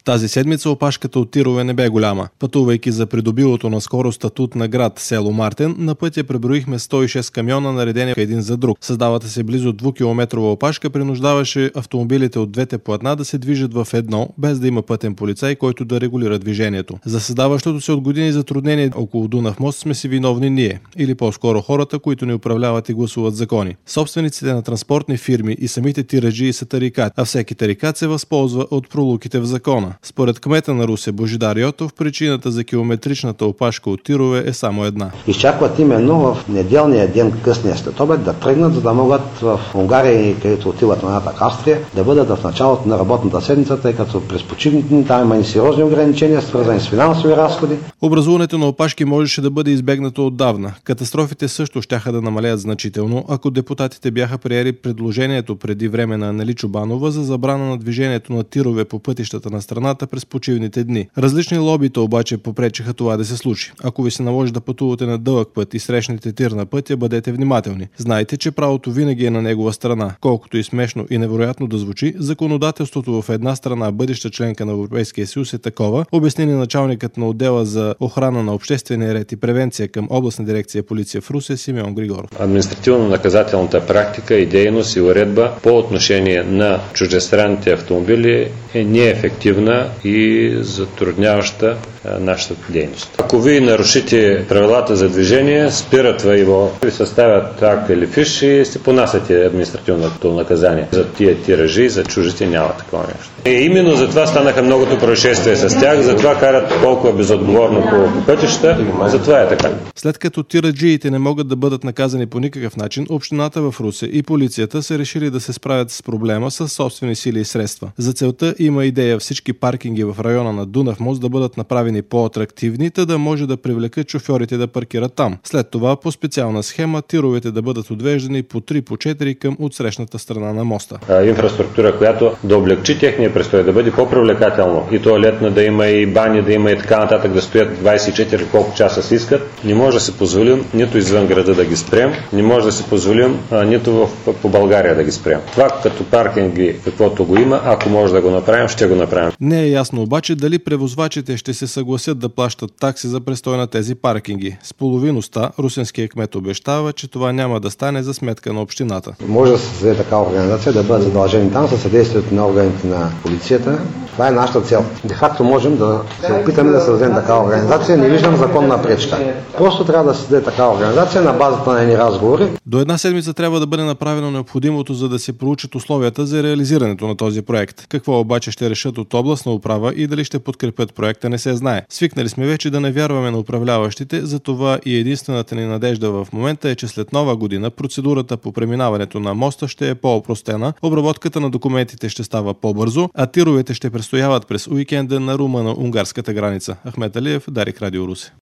Тази седмица опашката от тирове не бе голяма. Пътувайки за придобилото наскоро статут на град село Мартен, на пътя преброихме 106 камиона, наредени един за друг. Създавата се близо 2-километрова опашка принуждаваше автомобилите от двете платна да се движат в едно, без да има пътен полицай, който да регулира движението. За създаващото се от години затруднение около Дунав мост сме си виновни ние, или по-скоро хората, които ни управляват и гласуват закони. Собствениците на транспортни фирми и самите тираджии са тарикат, а всеки тарикат се възползва от пролуките в закона. Според кмета на Русе Божидар Йотов, причината за километричната опашка от тирове е само една. Изчакват именно в неделния ден, късния следобед, да тръгнат, за да могат в Унгария, където отиват на Австрия, да бъдат в началото на работната седмица, тъй като през почивните там има и сериозни ограничения, свързани с финансови разходи. Образуването на опашки можеше да бъде избегнато отдавна. Катастрофите също щяха да намалеят значително, ако депутатите бяха приели предложението преди време на Анели Чубанова за забрана на движението на тирове по пътищата на страната през почивните дни. Различни лобита обаче попречиха това да се случи. Ако ви се наложи да пътувате на дълъг път и срещнете тир на пътя, бъдете внимателни. Знайте, че правото винаги е на негова страна. Колкото и смешно и невероятно да звучи, законодателството в една страна, бъдеща членка на Европейския съюз, е такова, обясни началникът на отдела за охрана на обществения ред и превенция към областна дирекция полиция в Русе Симеон Григоров. Административно-наказателната практика и дейност и уредба по отношение на чуждестранните автомобили е неефективна и затрудняваща нашата дейност. Ако ви нарушите правилата за движение, спират ви съставят акт или фиш и се понасяте административното наказание. За тия тиражи, за чужите няма такова нещо. И именно за това станаха многото происшествия с тях, затова карат толкова безотговорно по пътища, затова е така. След като тираджиите не могат да бъдат наказани по никакъв начин, общината в Русе и полицията са решили да се справят с проблема с собствени сили и средства. За целта има идея всички паркинги в района на Дунав мост да бъдат направени по-атрактивни, да може да привлекат шофьорите да паркират там. След това по специална схема тировете да бъдат отвеждани по 3-4 към отсрещната страна на моста. Инфраструктура, която да облегчи техния престой, да бъде по-привлекателно и туалетна, да има и бани, да има и така нататък, да стоят 24 колко часа си искат. Не може да се позволим нито извън града да ги спрем, не може да се позволим нито по България да ги спрем. Това като паркинги, каквото го има, ако може да го направим, ще го направим. Не е ясно обаче дали превозвачите ще се съгласят да плащат такси за престой на тези паркинги. С половиността русенският кмет обещава, че това няма да стане за сметка на общината. Може да се създаде такава организация, да бъдат задължени там със съдействието на органите на полицията. Това е нашата цел. Де факто можем да се опитаме да създадем такава организация. Не виждам законна пречка. Просто трябва да се създаде такава организация на базата на едни разговори. До една седмица трябва да бъде направено необходимото, за да се проучат условията за реализирането на този проект. Какво обаче ще решат от областна управа и дали ще подкрепят проекта, не се знае. Свикнали сме вече да не вярваме на управляващите, затова и единствената ни надежда в момента е, че след нова година процедурата по преминаването на моста ще е по-опростена, обработката на документите ще става по-бързо, а тировете ще престояват през уикенда на румъно-унгарската граница. Ахмет Алиев, Дарик Радио Русе.